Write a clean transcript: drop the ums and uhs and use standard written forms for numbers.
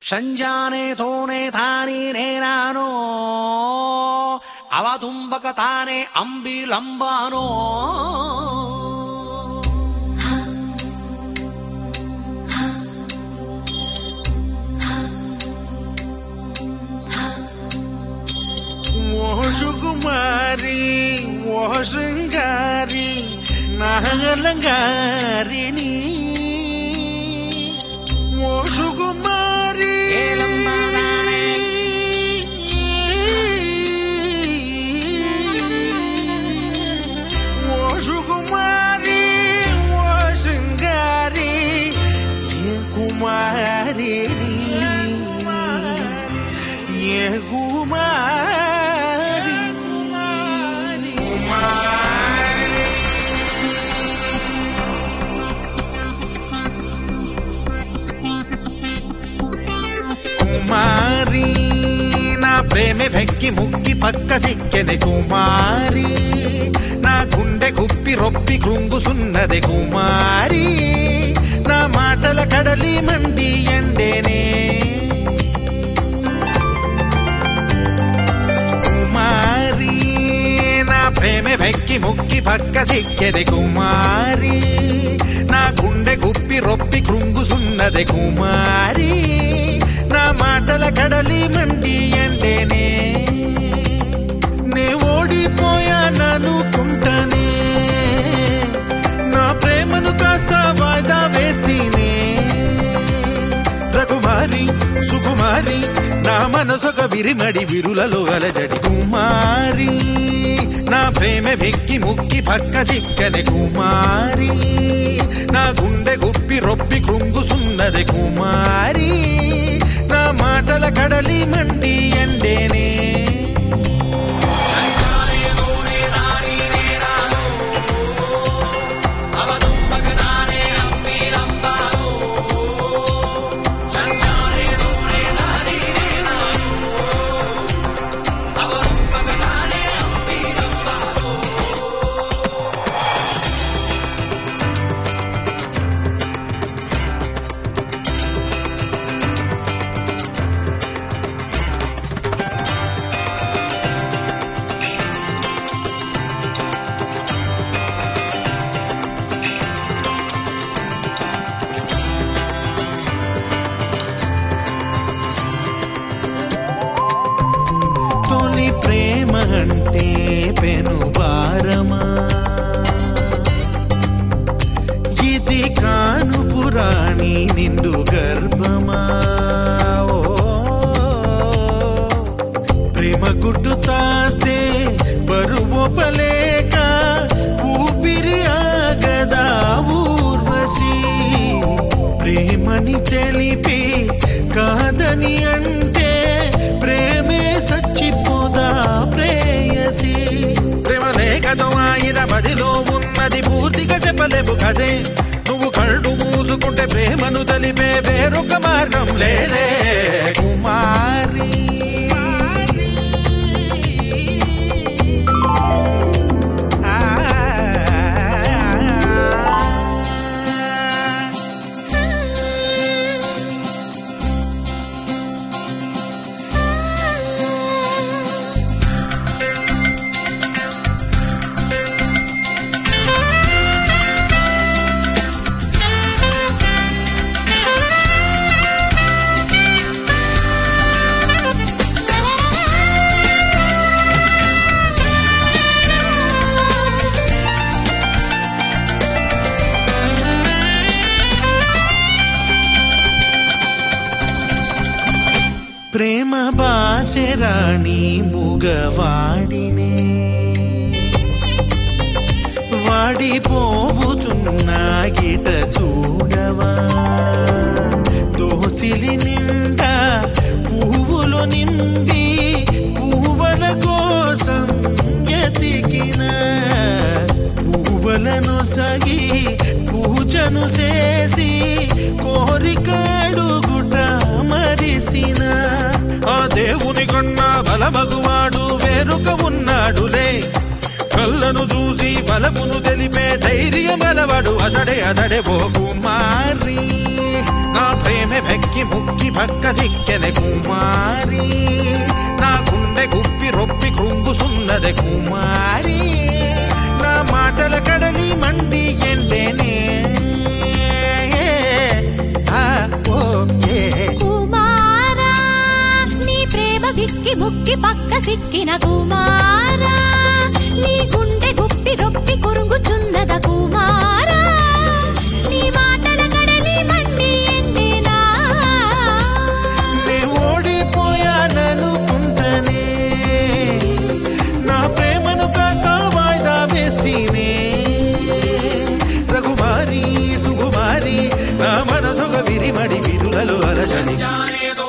ಸಂಜಾನೆ ತೋನೆ ತಾನಿ ನೇನಾನೋ ಅವತುಂಬಕ ತಾನೆ ಅಂಬಿಲಂಬಾನೋ ఓ సుకుమారి ఓ శృంగారి నాగలంగారిని ఓ సుకుమారి ఓ సుకుమారి ఓ శృంగారి ఏ కుమారిని ఏ కుమారి కుమారి నా ప్రేమే వెక్కి ముక్కి పక్క సిక్కెనే కుమారి నా గుండె గుప్పి రొప్పి కృంగుసున్నదే కుమారి నా మాటల కడలి మండి ఎండేనే కుమారి నా ప్రేమే వెక్కి ముక్కి పక్క సిక్కెనే కుమారి నా గుండె గుప్పి రొప్పి కృంగుసున్నదే కుమారి నా మాటల కడలి మండి ఎండేనే నే ఓడిపోయాననుకుంటానే నా ప్రేమను కాస్త వాయిదా వేస్తీనే రకుమారి సుకుమారి నా మనసొక విరిమడి విరులలో అలజడి కుమారి నా ప్రేమ వెక్కి ముక్కి పక్క సిక్కనే కుమారి నా గుండె గుప్పి రొప్పి కృంగుసున్నదే కుమారి నా మాటల కడలి మండి ఎండేనే ప్రేమ అంటే పెను భారమా ఇది కాను పురాణి నిండు గర్భమా ఓ ప్రేమ గుడ్డు తాస్తే బరువొపలేక ఊపిరి ఆగదా ఊర్వశి ప్రేమని తెలిపి కాదని అంటే ప్రేమే సచ్చిపోదా ప్రేయసి ప్రేమ లేకతో ఆయన మదిలో ఉన్నది పూర్తిగా చెప్పలేము కదే నువ్వు కళ్ళు మూసుకుంటే ప్రేమను తెలిపే వేరొక మార్గం లేదే కుమారి ప్రేమ బాసెరాణి ముగవాడినే వాడిపోవుచున్నా గిట చూడవా దోసిలి నిండా పువ్వులు నింపి పువ్వుల కోసం ఎతికిన పువ్వులను సగి పూజను చేసి కోరికాడుగుట మరిసిన ఆ దేవుని కన్నా బలమగువాడు వేరొక ఉన్నాడులే కళ్ళను చూసి బలమును తెలిపే ధైర్యమలవాడు అతడే అతడే ఓ కుమారి నా ప్రేమ వెక్కి ముక్కి పక్క సిక్కెన కుమారి నా గుండె గుప్పి రొప్పి కృంగుసున్నది కుమారి నా మాటల కడలి మండి ఎండేనే కుమారా నీ ప్రేమ విక్కి ముక్కి పక్క సిక్కిన కుమారా నీ గుండె గుప్పి రొప్పి కురుంగుచున్నద కుమారా నీ మాటల కడలి మండి ఎండేనా నే ఓడిపోయాననుకుంటనే నా ప్రేమను కాస్త వాయిదా వేస్తీనే రఘుమారి సుకుమారి నా మనసుగ విరిమడి విరులలో అలజడి